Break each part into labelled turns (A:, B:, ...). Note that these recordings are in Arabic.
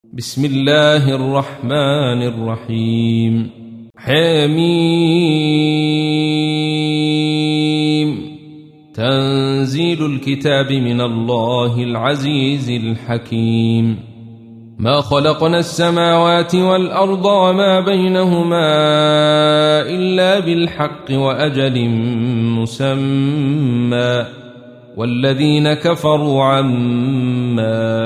A: بسم الله الرحمن الرحيم. حميم. تنزيل الكتاب من الله العزيز الحكيم. ما خلقنا السماوات والأرض وما بينهما إلا بالحق وأجل مسمى، والذين كفروا عما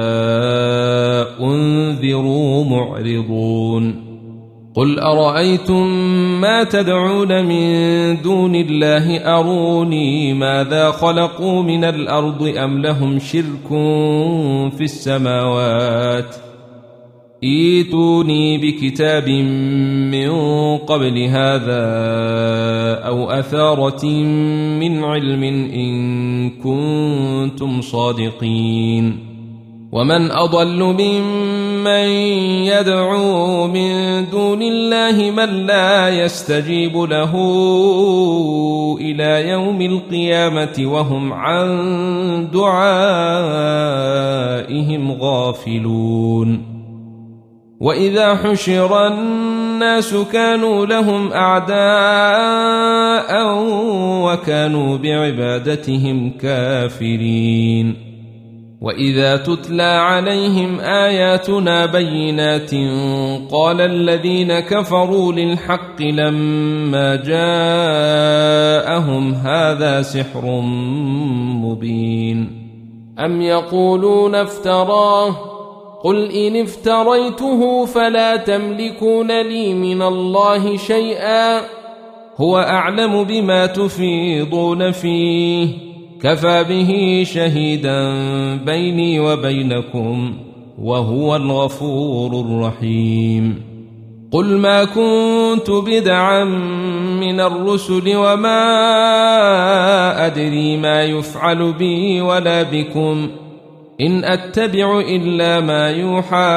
A: أنذروا معرضون. قل أرأيتم ما تدعون من دون الله أروني ماذا خلقوا من الأرض أم لهم شرك في السماوات، ائتوني بكتاب من قبل هذا أو أثارة من علم إن كنتم صادقين. ومن أضل ممن يدعو من دون الله من لا يستجيب له إلى يوم القيامة وهم عن دعائهم غافلون. وإذا حشر الناس كانوا لهم أعداء وكانوا بعبادتهم كافرين. وإذا تتلى عليهم آياتنا بينات قال الذين كفروا للحق لما جاءهم هذا سحر مبين. أم يقولون افتراه، قل إن افتريته فلا تملكون لي من الله شيئا، هو أعلم بما تفيضون فيه، كفى به شهيدا بيني وبينكم وهو الغفور الرحيم. قل ما كنت بدعا من الرسل وما أدري ما يفعل بي ولا بكم، إن أتبع إلا ما يوحى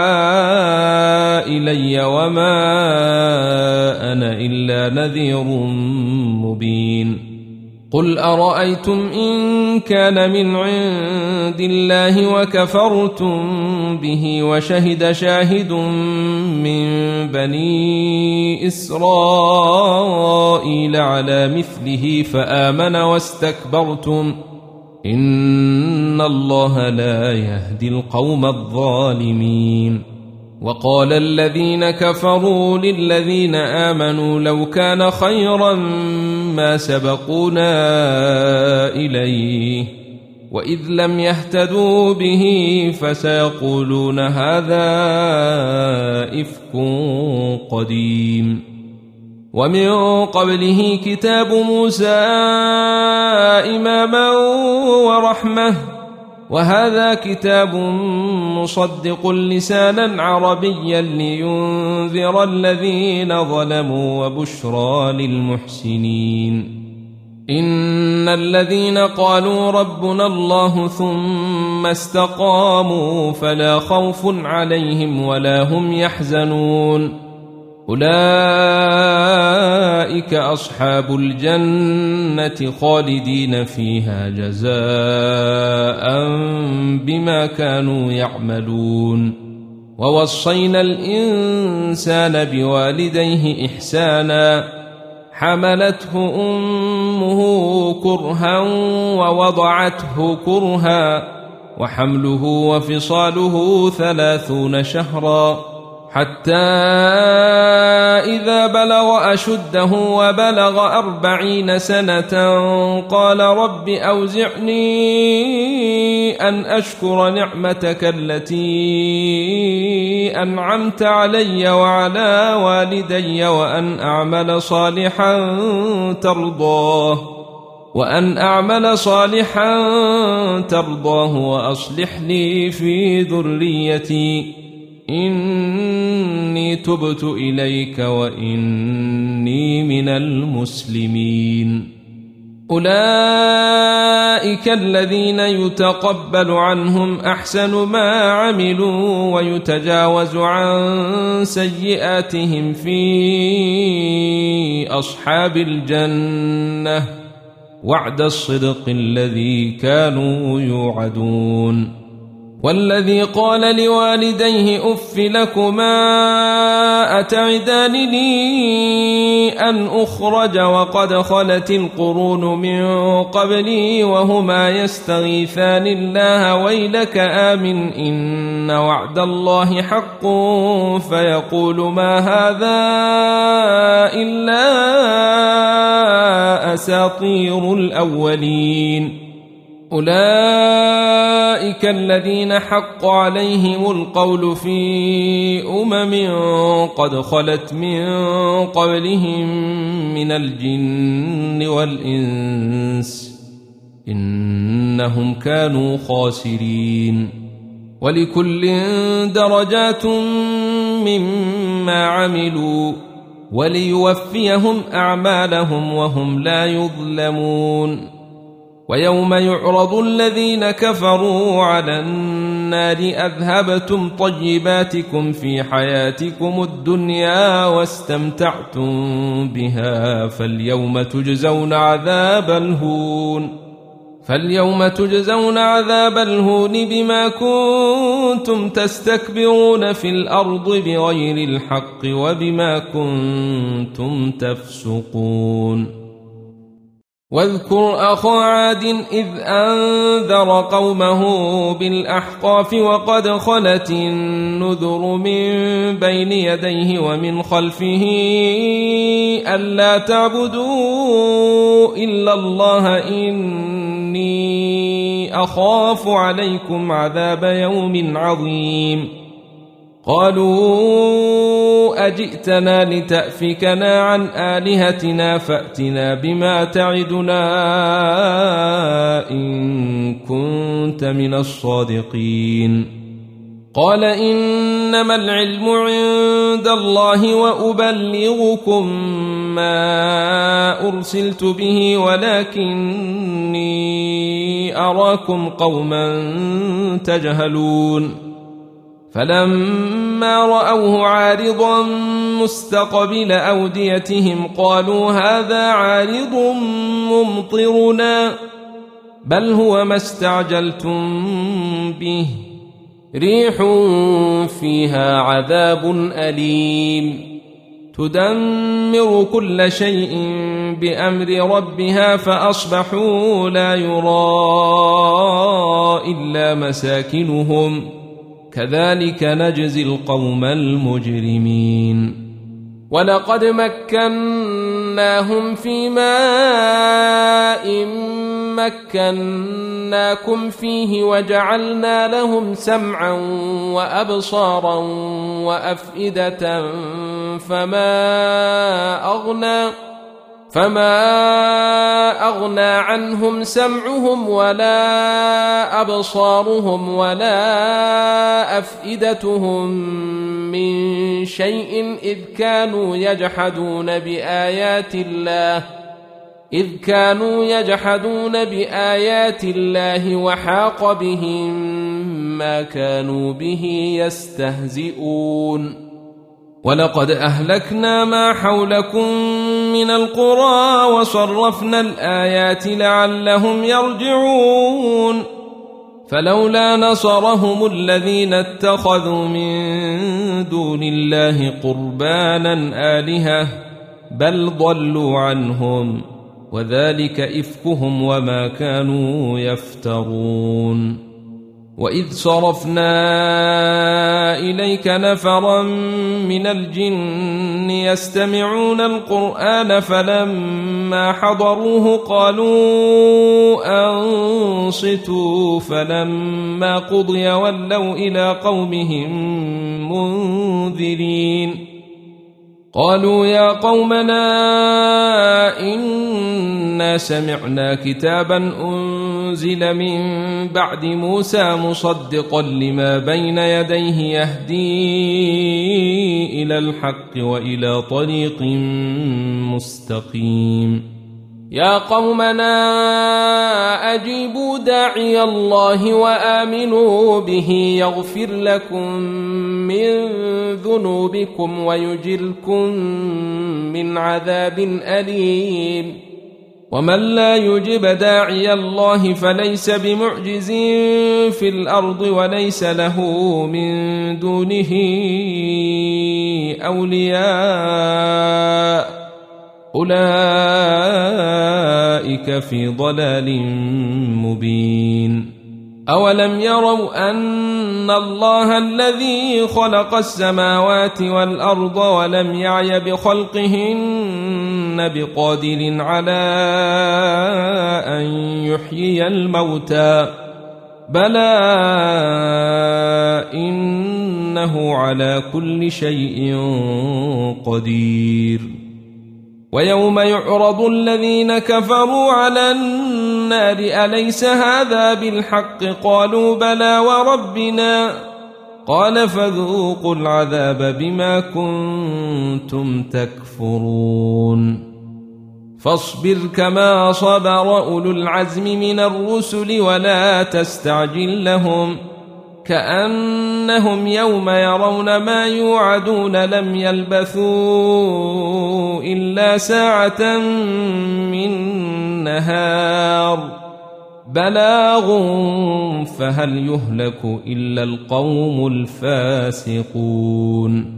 A: إلي وما أنا إلا نذير مبين. قل أرأيتم إن كان من عند الله وكفرتم به وشهد شاهد من بني إسرائيل على مثله فآمن واستكبرتم، إن الله لا يهدي القوم الظالمين. وقال الذين كفروا للذين آمنوا لو كان خيرا ما سبقونا إليه، وإذ لم يهتدوا به فسيقولون هذا إفك قديم. ومن قبله كتاب موسى إماما ورحمة، وهذا كتاب مصدق لسانا عربيا لينذر الذين ظلموا وبشرى للمحسنين. إن الذين قالوا ربنا الله ثم استقاموا فلا خوف عليهم ولا هم يحزنون، أولئك أصحاب الجنة خالدين فيها جزاء بما كانوا يعملون. ووصينا الإنسان بوالديه إحسانا، حملته أمه كرها ووضعته كرها، وحمله وفصاله 30 شهرا، حتى إذا بلغ أشده وبلغ 40 سنة قال رب أوزعني أن أشكر نعمتك التي أنعمت علي وعلى والدي وأن أعمل صالحا ترضاه وأصلح لي في ذريتي إني تبت إليك وإني من المسلمين. أولئك الذين يتقبل عنهم أحسن ما عملوا ويتجاوز عن سيئاتهم في أصحاب الجنة، وعد الصدق الذي كانوا يوعدون. والذي قال لوالديه أف لكما أتعدانني أن أخرج وقد خلت القرون من قبلي وهما يستغيثان الله ويلك آمن إن وعد الله حق فيقول ما هذا إلا أساطير الأولين أولئك الذين حق عليهم القول في قد خلت من قبلهم من الجن والإنس إنهم كانوا خاسرين ولكل درجات مما عملوا وليوفيهم أعمالهم وهم لا يظلمون ويوم يعرض الذين كفروا على النار أذهبتم طيباتكم في حياتكم الدنيا واستمتعتم بها فاليوم تجزون عذاب الهون بما كنتم تستكبرون في الأرض بغير الحق وبما كنتم تفسقون واذكر أخا عاد إذ أنذر قومه بالأحقاف وقد خلت النذر من بين يديه ومن خلفه ألا تعبدوا إلا الله إني أخاف عليكم عذاب يوم عظيم قالوا أجئتنا لتأفكنا عن آلهتنا فأتنا بما تعدنا إن كنت من الصادقين قال إنما العلم عند الله وأبلغكم ما أرسلت به ولكني أراكم قوما تجهلون فلما رأوه عارضا مستقبل أوديتهم قالوا هذا عارض ممطرنا بل هو ما استعجلتم به ريح فيها عذاب أليم تدمر كل شيء بأمر ربها فأصبحوا لا يرى إلا مساكنهم كذلك نجزي القوم المجرمين ولقد مكناهم في ماء مكناكم فيه وجعلنا لهم سمعا وأبصارا وأفئدة فما أغنى عنهم سمعهم ولا أبصارهم ولا أفئدتهم من شيء إذ كانوا يجحدون بآيات الله وحاق بهم ما كانوا به يستهزئون ولقد أهلكنا ما حولكم من القرى وصرفنا الآيات لعلهم يرجعون فلولا نصرهم الذين اتخذوا من دون الله قربانا آلهة بل ضلوا عنهم وذلك إفكهم وما كانوا يفترون وإذ صرفنا إليك نفرا من الجن يستمعون القرآن فلما حضروه قالوا أنصتوا فلما قضي ولوا إلى قومهم منذرين قالوا يا قومنا إنا سمعنا كتابا أنزل من بعد موسى مصدقا لما بين يديه يهدي إلى الحق وإلى طريق مستقيم يا قومنا أجيبوا داعي الله وآمنوا به يغفر لكم من ذنوبكم ويجركم من عذاب أليم ومن لا يجب داعي الله فليس بمعجز في الأرض وليس له من دونه أولياء أولئك في ضلال مبين أولم يروا أن الله الذي خلق السماوات والأرض ولم يعي بخلقهن بقادر على أن يحيي الموتى بلى إنه على كل شيء قدير ويوم يعرض الذين كفروا على النار أليس هذا بالحق قالوا بلى وربنا قال فذوقوا العذاب بما كنتم تكفرون فاصبر كما صبر أولو العزم من الرسل ولا تستعجل لهم كأنهم يوم يرون ما يوعدون لم يلبثوا إلا ساعة من نهار بلاغ فهل يهلك إلا القوم الفاسقون